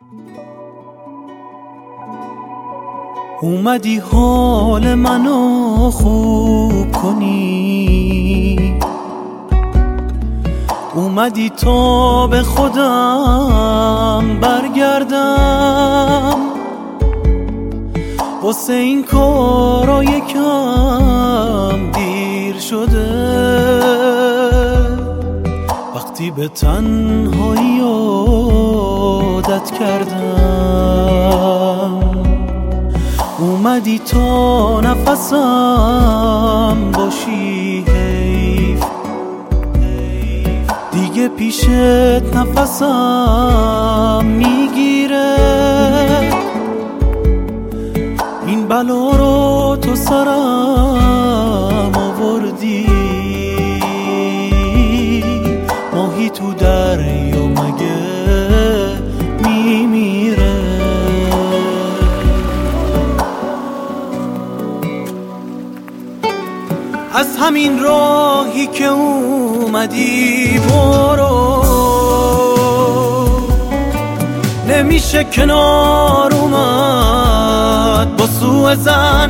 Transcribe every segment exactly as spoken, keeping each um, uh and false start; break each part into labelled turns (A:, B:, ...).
A: اومدی حال منو خوب کنی، اومدی تا به خودم برگردم. واسه این کارا یکم دیر شده، وقتی به تنهایی عادت کردم. اومدی تا نفسم باشی، حیف دیگه پیشت نفسم میگیره. این بلا رو تو سرم آوردی، ماهی تو دریا مگه میمیره؟ از همین راهی که اومدی برو، نمیشه کنار اومد با سوء زن.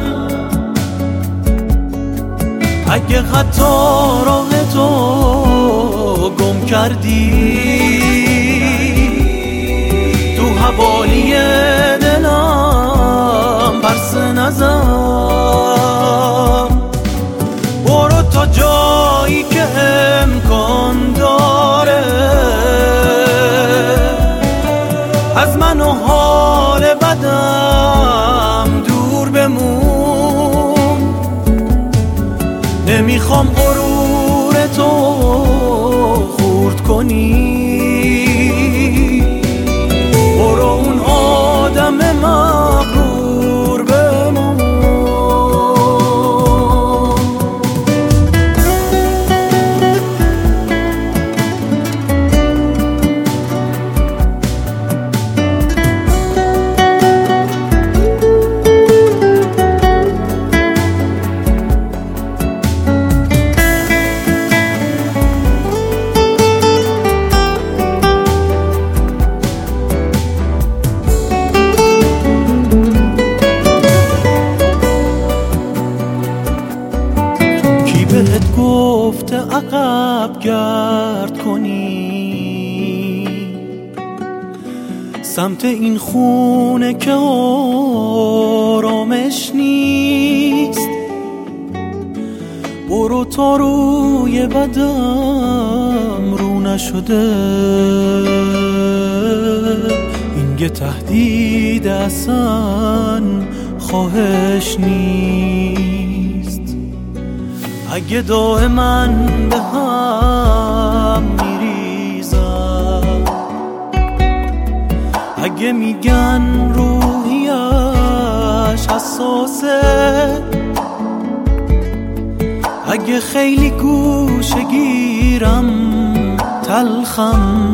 A: اگه حتی راه تو گم کردی، تو حوالی دلم پرسه نزن. برو تا جایی که امکان داره، از من و حال بدم دور بمون. نمیخوام غرور تو خورد کنی، برو اون آدم مغرور بمون. بهت گفته عقب گرد کنی، سمت این خونه که آرامش نیست. برو تا روی بدم رو نشده، این یه تهدید اصلا خواهش نیست. اگه دائما به هم میریزم، اگه میگن روحیش حساسه، اگه خیلی گوشه گیرم تلخم،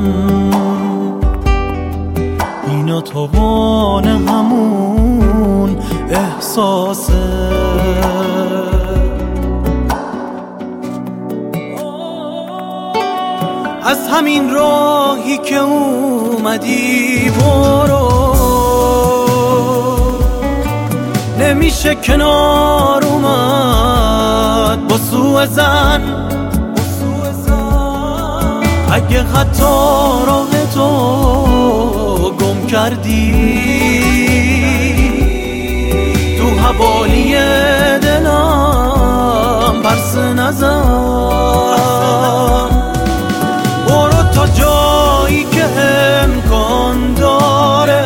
A: اینا توان همون احساسه. از همین راهی که اومدی برو، نمیشه کنار اومد با سوء زن. اگه حتی راه تو گم کردی، تو حوالی دلم پرسه نزن. برو تا جایی که امکان داره،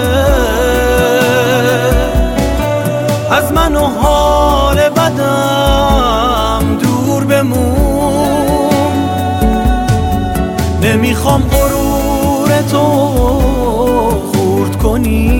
A: از من و حال بدم دور بمون. نمیخوام غرور تو خورد کنی،